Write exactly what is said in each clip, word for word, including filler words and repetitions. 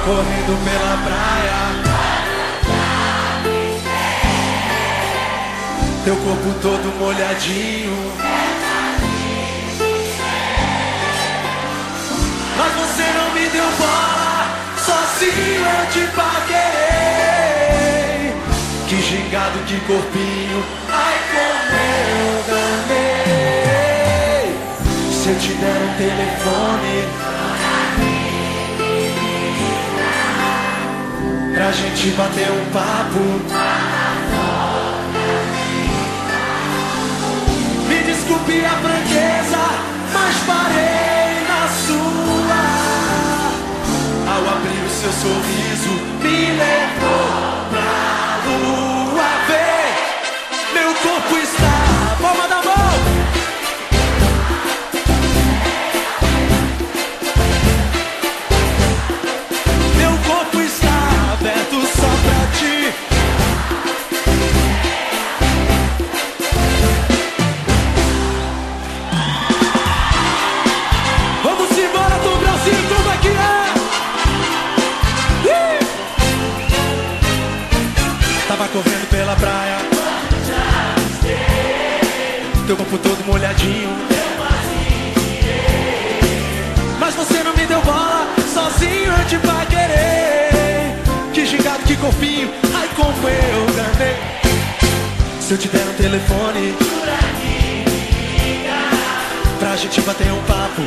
correndo pela praia. Teu corpo todo molhadinho, mas você não me deu bola, sozinho eu te paguei. Que gingado, que corpinho, ai como eu ganhei. Se eu te der um telefone pra gente bater um papo, desculpe a franqueza, mas parei na sua. Ao abrir o seu sorriso, me levou pra lua. Vem, meu corpo está, palma da mão. Meu corpo está aberto só pra ti. Tava correndo pela praia, teu corpo todo molhadinho, mas você não me deu bola, sozinho eu te paguei. Que gingado, que corpinho, ai como eu ganhei. Se eu te der um telefone pra gente bater um papo,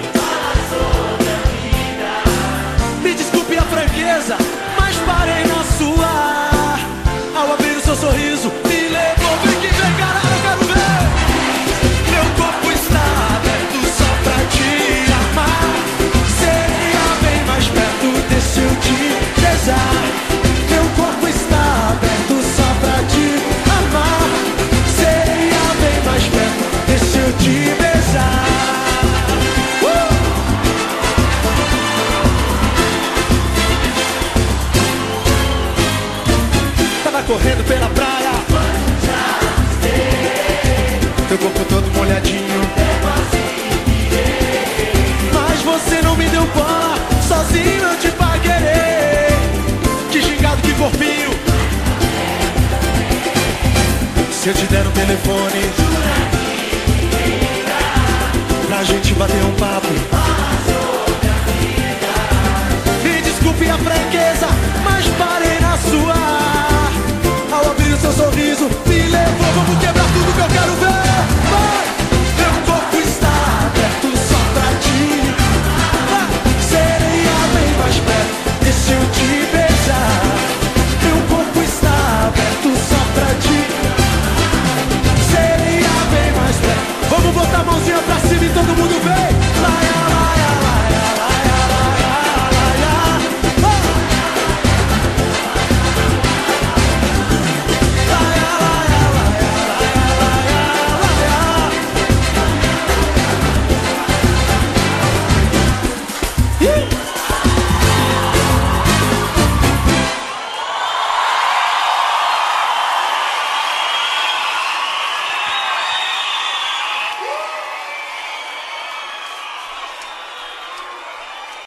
me desculpe a franqueza, mas parei na sua. Ao abrir o seu sorriso, me levou. Vem que vem, caralho, eu quero ver. Meu corpo está aberto só pra te amar. Seria bem mais perto desse eu te besar. Meu corpo está aberto só pra te amar. Seria bem mais perto desse eu te besar. uh! Tava correndo pela praia, teu corpo todo molhadinho, mas você não me deu bola, sozinho eu te paguei. Que gingado, que corpinho. Se eu te der um telefone pra gente bater um papo,